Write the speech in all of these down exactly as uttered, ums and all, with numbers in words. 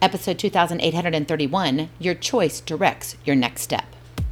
Episode two thousand eight hundred thirty-one, Your Choice Directs Your Next Step.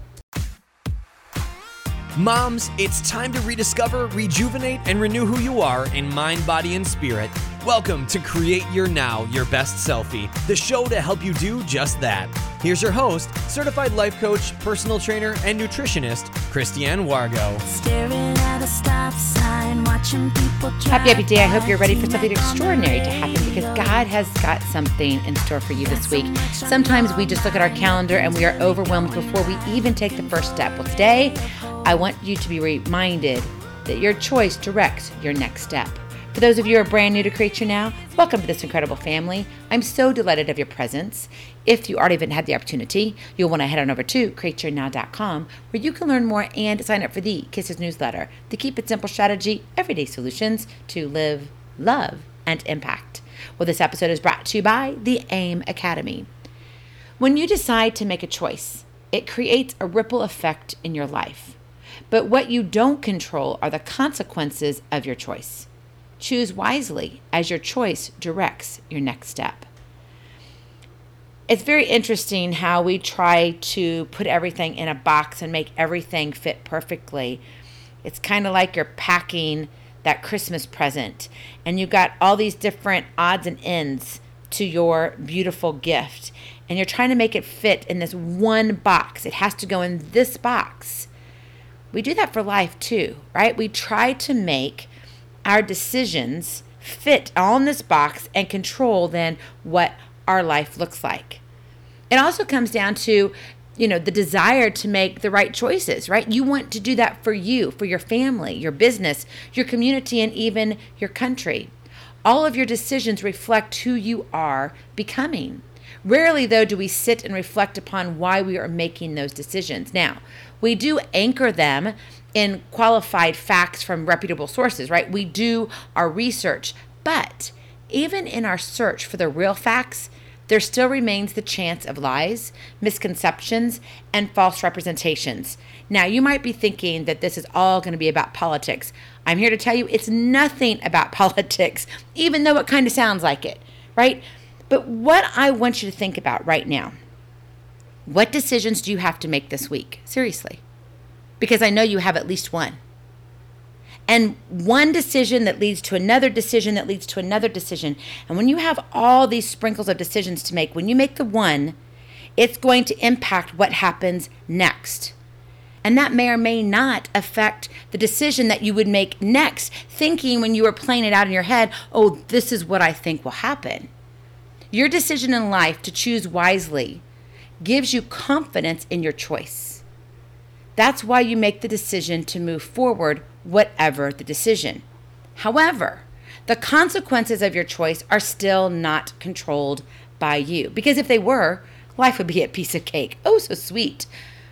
Moms, it's time to rediscover, rejuvenate, and renew who you are in mind, body, and spirit. Welcome to Create Your Now, Your Best Selfie, the show to help you do just that. Here's your host, certified life coach, personal trainer, and nutritionist, Christiane Wargo. Staring at a stop sign, watching people drive. Happy, happy day. I hope you're ready for something extraordinary to happen because God has got something in store for you this week. Sometimes we just look at our calendar and we are overwhelmed before we even take the first step. Well, today, I want you to be reminded that your choice directs your next step. For those of you who are brand new to Create Your Now, welcome to this incredible family. I'm so delighted of your presence. If you already haven't had the opportunity, you'll want to head on over to create your now dot com where you can learn more and sign up for the Kisses newsletter, the Keep It Simple strategy, everyday solutions to live, love, and impact. Well, this episode is brought to you by the AIM Academy. When you decide to make a choice, it creates a ripple effect in your life. But what you don't control are the consequences of your choice. Choose wisely as your choice directs your next step. It's very interesting how we try to put everything in a box and make everything fit perfectly. It's kind of like you're packing that Christmas present and you've got all these different odds and ends to your beautiful gift and you're trying to make it fit in this one box. It has to go in this box. We do that for life too, right? We try to make our decisions fit on this box and control then what our life looks like. It also comes down to, you know, the desire to make the right choices, right? You want to do that for you, for your family, your business, your community, and even your country. All of your decisions reflect who you are becoming. Rarely, though, do we sit and reflect upon why we are making those decisions. Now, we do anchor them in qualified facts from reputable sources, right? We do our research, but even in our search for the real facts, there still remains the chance of lies, misconceptions, and false representations. Now, you might be thinking that this is all going to be about politics. I'm here to tell you it's nothing about politics, even though it kind of sounds like it, right? But what I want you to think about right now, what decisions do you have to make this week? Seriously. Because I know you have at least one. And one decision that leads to another decision that leads to another decision. And when you have all these sprinkles of decisions to make, when you make the one, it's going to impact what happens next. And that may or may not affect the decision that you would make next, thinking when you were playing it out in your head, oh, this is what I think will happen. Your decision in life to choose wisely gives you confidence in your choice. That's why you make the decision to move forward, whatever the decision. However, the consequences of your choice are still not controlled by you. Because if they were, life would be a piece of cake. Oh, so sweet.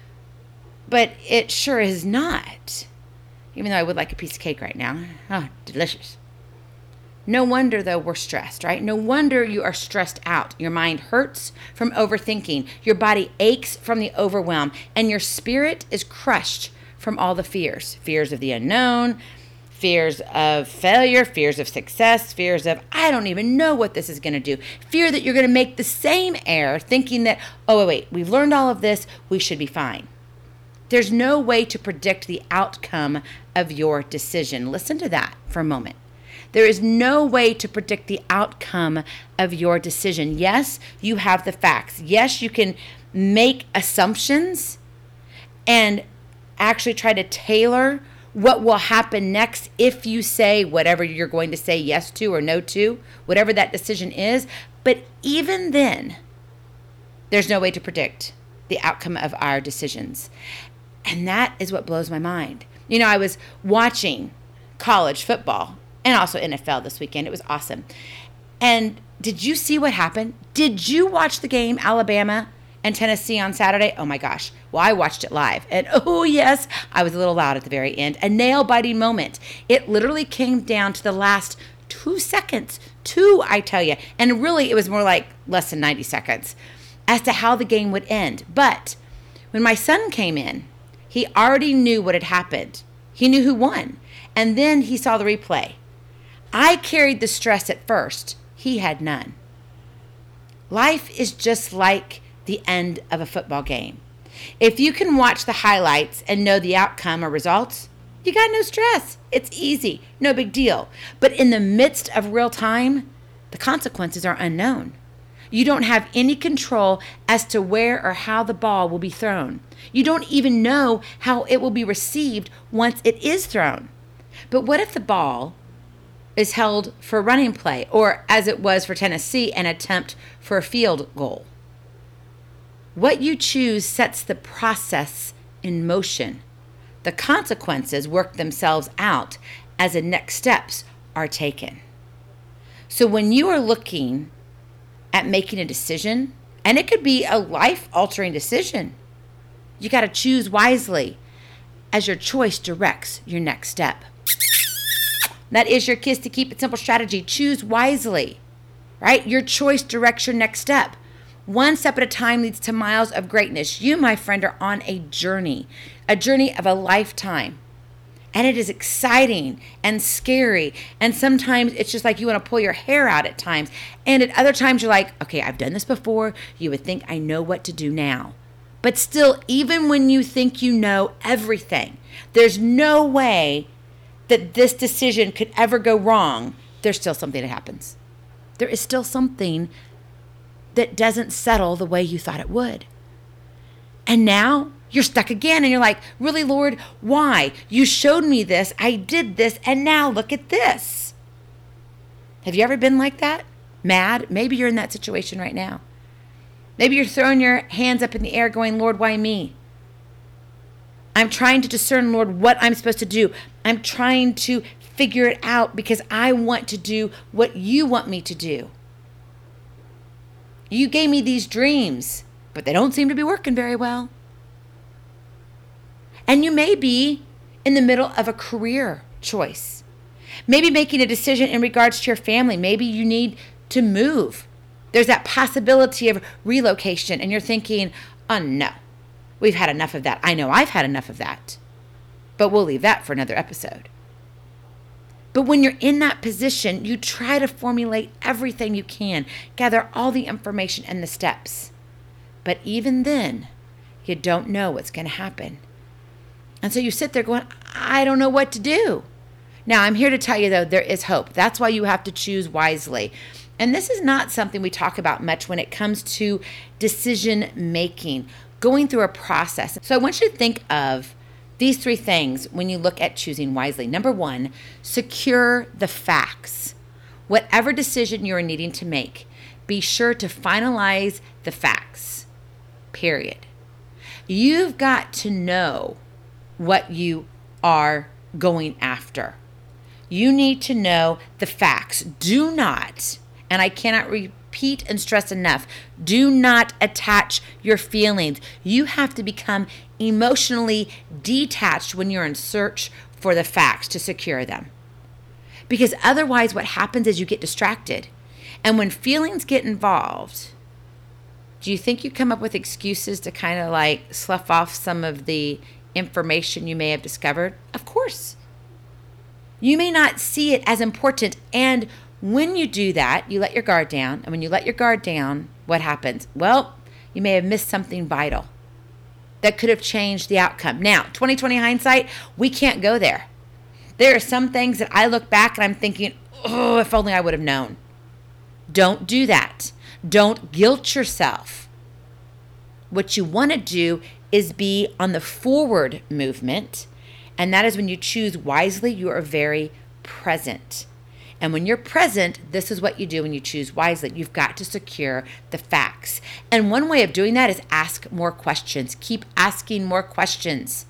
But it sure is not. Even though I would like a piece of cake right now. Oh, delicious. No wonder, though, we're stressed, right? No wonder you are stressed out. Your mind hurts from overthinking. Your body aches from the overwhelm. And your spirit is crushed from all the fears. Fears of the unknown, fears of failure, fears of success, fears of, I don't even know what this is going to do. Fear that you're going to make the same error, thinking that, oh, wait, we've learned all of this, we should be fine. There's no way to predict the outcome of your decision. Listen to that for a moment. There is no way to predict the outcome of your decision. Yes, you have the facts. Yes, you can make assumptions and actually try to tailor what will happen next if you say whatever you're going to say yes to or no to, whatever that decision is. But even then, there's no way to predict the outcome of our decisions. And that is what blows my mind. You know, I was watching college football and also N F L this weekend. It was awesome. And did you see what happened? Did you watch the game, Alabama and Tennessee on Saturday? Oh my gosh. Well, I watched it live. And oh yes, I was a little loud at the very end. A nail-biting moment. It literally came down to the last two seconds. Two, I tell you. And really, it was more like less than ninety seconds as to how the game would end. But when my son came in, he already knew what had happened. He knew who won. And then he saw the replay. I carried the stress at first. He had none. Life is just like the end of a football game. If you can watch the highlights and know the outcome or results, you got no stress. It's easy, no big deal. But in the midst of real time, the consequences are unknown. You don't have any control as to where or how the ball will be thrown. You don't even know how it will be received once it is thrown. But what if the ball is held for a running play, or as it was for Tennessee, an attempt for a field goal? What you choose sets the process in motion. The consequences work themselves out as the next steps are taken. So when you are looking at making a decision, and it could be a life-altering decision, you got to choose wisely as your choice directs your next step. That is your Kiss to Keep It Simple strategy. Choose wisely, right? Your choice directs your next step. One step at a time leads to miles of greatness. You, my friend, are on a journey, a journey of a lifetime. And it is exciting and scary. And sometimes it's just like you want to pull your hair out at times. And at other times you're like, okay, I've done this before. You would think I know what to do now. But still, even when you think you know everything, there's no way that this decision could ever go wrong. There's still something that happens. There is still something that doesn't settle the way you thought it would. And now you're stuck again, and you're like, really, Lord, why? You showed me this, I did this, and now look at this. Have you ever been like that? Mad? Maybe you're in that situation right now. Maybe you're throwing your hands up in the air going, Lord, why me? I'm trying to discern, Lord, what I'm supposed to do. I'm trying to figure it out because I want to do what you want me to do. You gave me these dreams, but they don't seem to be working very well. And you may be in the middle of a career choice. Maybe making a decision in regards to your family. Maybe you need to move. There's that possibility of relocation, and you're thinking, oh no, we've had enough of that. I know I've had enough of that, but we'll leave that for another episode. But when you're in that position, you try to formulate everything you can, gather all the information and the steps. But even then, you don't know what's going to happen. And so you sit there going, I don't know what to do. Now, I'm here to tell you, though, there is hope. That's why you have to choose wisely. And this is not something we talk about much when it comes to decision making, going through a process. So I want you to think of these three things when you look at choosing wisely. Number one, secure the facts. Whatever decision you're needing to make, be sure to finalize the facts, period. You've got to know what you are going after. You need to know the facts. Do not, and I cannot repeat and stress enough, do not attach your feelings. You have to become emotionally detached when you're in search for the facts to secure them. Because otherwise what happens is you get distracted. And when feelings get involved, do you think you come up with excuses to kind of like slough off some of the information you may have discovered? Of course. You may not see it as important. And when you do that, you let your guard down. And when you let your guard down, what happens? Well, you may have missed something vital that could have changed the outcome. Now, twenty twenty hindsight, we can't go there. There are some things that I look back and I'm thinking, oh, if only I would have known. Don't do that. Don't guilt yourself. What you want to do is be on the forward movement, and that is when you choose wisely, you are very present. And when you're present, this is what you do when you choose wisely. You've got to secure the facts. And one way of doing that is ask more questions. Keep asking more questions.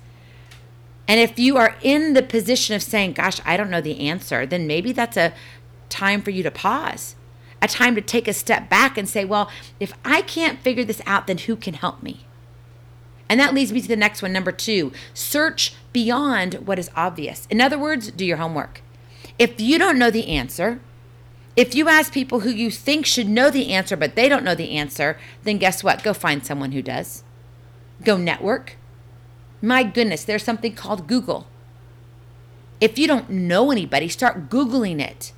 And if you are in the position of saying, gosh, I don't know the answer, then maybe that's a time for you to pause, a time to take a step back and say, well, if I can't figure this out, then who can help me? And that leads me to the next one, number two, search beyond what is obvious. In other words, do your homework. If you don't know the answer, if you ask people who you think should know the answer, but they don't know the answer, then guess what? Go find someone who does. Go network. My goodness, there's something called Google. If you don't know anybody, start Googling it.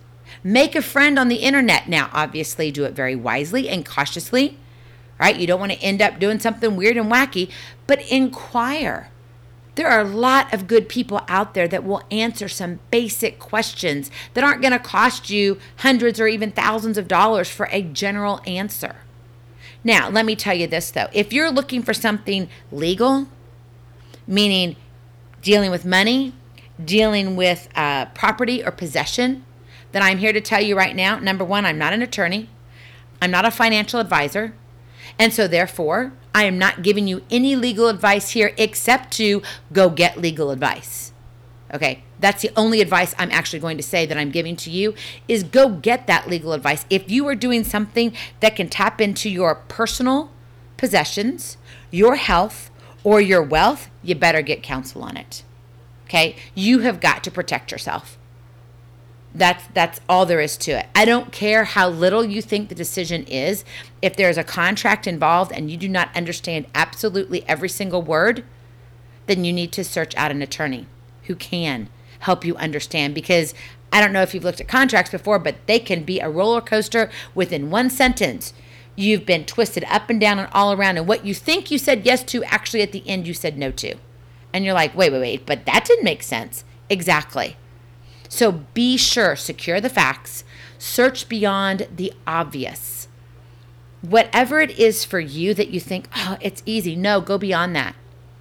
Make a friend on the internet. Now, obviously, do it very wisely and cautiously, right? You don't want to end up doing something weird and wacky, but inquire. There are a lot of good people out there that will answer some basic questions that aren't going to cost you hundreds or even thousands of dollars for a general answer. Now, let me tell you this, though. If you're looking for something legal, meaning dealing with money, dealing with uh, property or possession, then I'm here to tell you right now, number one, I'm not an attorney. I'm not a financial advisor. And so therefore, I am not giving you any legal advice here except to go get legal advice. Okay, that's the only advice I'm actually going to say that I'm giving to you is go get that legal advice. If you are doing something that can tap into your personal possessions, your health, or your wealth, you better get counsel on it. Okay, you have got to protect yourself. That's that's all there is to it. I don't care how little you think the decision is. If there's a contract involved and you do not understand absolutely every single word, then you need to search out an attorney who can help you understand. Because I don't know if you've looked at contracts before, but they can be a roller coaster. Within one sentence, you've been twisted up and down and all around. And what you think you said yes to, actually at the end you said no to. And you're like, wait, wait, wait, but that didn't make sense. Exactly. So be sure, secure the facts, search beyond the obvious. Whatever it is for you that you think, oh, it's easy. No, go beyond that.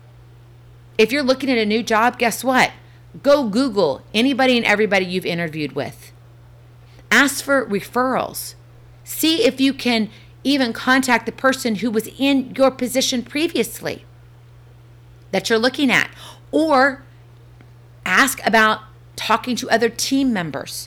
If you're looking at a new job, guess what? Go Google anybody and everybody you've interviewed with. Ask for referrals. See if you can even contact the person who was in your position previously that you're looking at. Or ask about talking to other team members.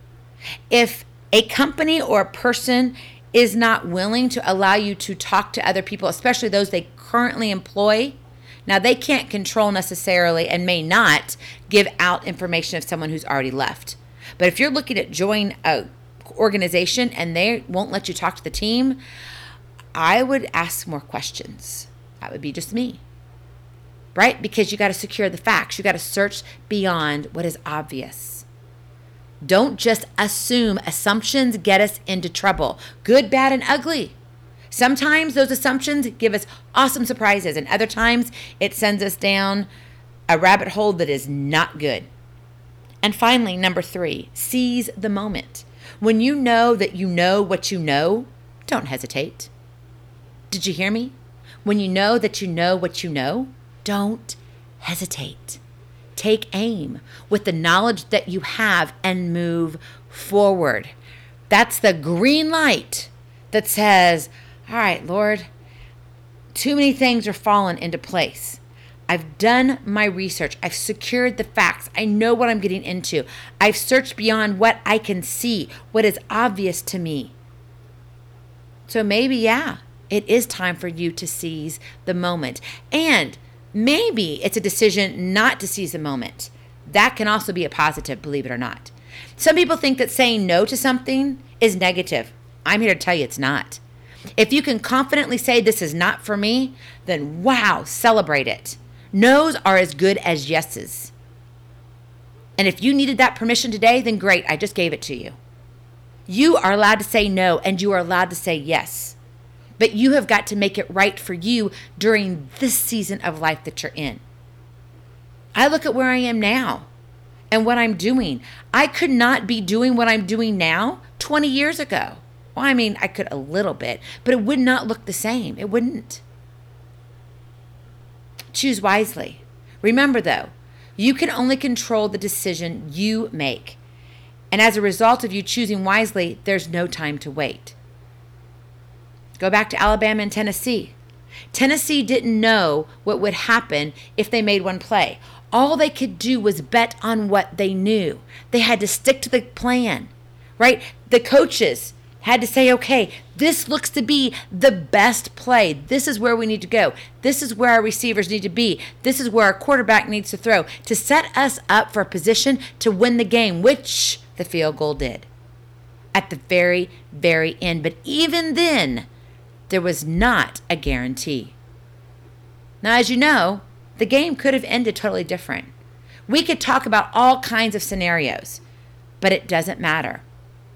If a company or a person is not willing to allow you to talk to other people, especially those they currently employ, now they can't control necessarily and may not give out information of someone who's already left. But if you're looking at join a organization and they won't let you talk to the team, I would ask more questions. That would be just me. Right? Because you got to secure the facts. You got to search beyond what is obvious. Don't just assume. Assumptions get us into trouble. Good, bad, and ugly. Sometimes those assumptions give us awesome surprises, and other times it sends us down a rabbit hole that is not good. And finally, number three, seize the moment. When you know that you know what you know, don't hesitate. Did you hear me? When you know that you know what you know, don't hesitate. Take aim with the knowledge that you have and move forward. That's the green light that says, all right, Lord, too many things are falling into place. I've done my research. I've secured the facts. I know what I'm getting into. I've searched beyond what I can see, what is obvious to me. So maybe, yeah, it is time for you to seize the moment. And maybe it's a decision not to seize the moment. That can also be a positive, believe it or not. Some people think that saying no to something is negative. I'm here to tell you it's not. If you can confidently say this is not for me, then wow, celebrate it. No's are as good as yeses. And if you needed that permission today, then great, I just gave it to you. You are allowed to say no and you are allowed to say yes. But you have got to make it right for you during this season of life that you're in. I look at where I am now and what I'm doing. I could not be doing what I'm doing now twenty years ago. Well, I mean, I could a little bit, but it would not look the same. It wouldn't. Choose wisely. Remember, though, you can only control the decision you make. And as a result of you choosing wisely, there's no time to wait. Go back to Alabama and Tennessee. Tennessee didn't know what would happen if they made one play. All they could do was bet on what they knew. They had to stick to the plan, right? The coaches had to say, okay, this looks to be the best play. This is where we need to go. This is where our receivers need to be. This is where our quarterback needs to throw to set us up for a position to win the game, which the field goal did at the very, very end. But even then, there was not a guarantee. Now, as you know, the game could have ended totally different. We could talk about all kinds of scenarios, but it doesn't matter.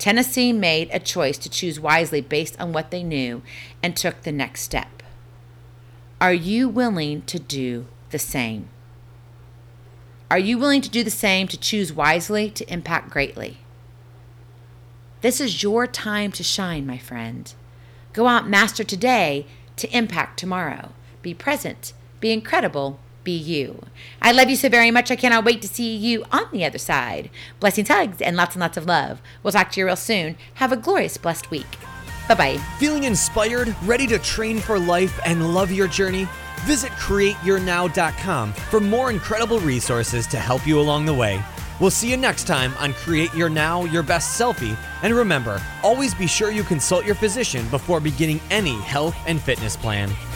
Tennessee made a choice to choose wisely based on what they knew and took the next step. Are you willing to do the same? Are you willing to do the same, to choose wisely, to impact greatly? This is your time to shine, my friend. Go out, master today to impact tomorrow. Be present, be incredible, be you. I love you so very much. I cannot wait to see you on the other side. Blessings, hugs, and lots and lots of love. We'll talk to you real soon. Have a glorious, blessed week. Bye-bye. Feeling inspired, ready to train for life and love your journey? Visit create your now dot com for more incredible resources to help you along the way. We'll see you next time on Create Your Now, Your Best Selfie. And remember, always be sure you consult your physician before beginning any health and fitness plan.